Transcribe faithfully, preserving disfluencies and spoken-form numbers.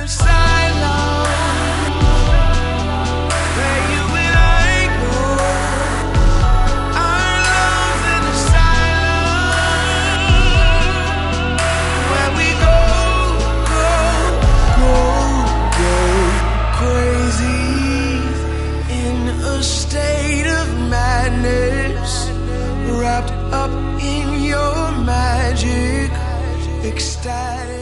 asylum where you and I go. Our love's an asylum where we go, go, go, go crazy in a state of madness, wrapped up in your magic, ecstatic.